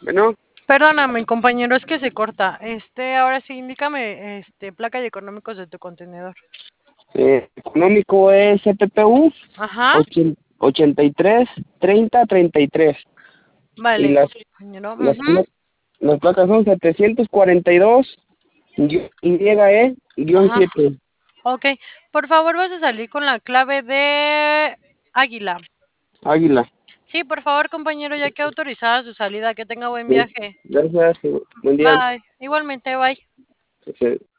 Bueno, Perdóname, compañero, es que se corta. Ahora sí, indícame, placa y económicos de tu contenedor. económico es CPPU Ajá, 83 30 33. Y vale, las, compañero. las, Ujú. pla- las placas son 742 Ajá, YE-7. ok. Por favor, vas a salir con la clave de Águila. Águila. Sí, por favor, compañero, ya que autorizada su salida, que tenga buen Sí. viaje. Gracias. Buen día. Bye. Igualmente, bye. Sí.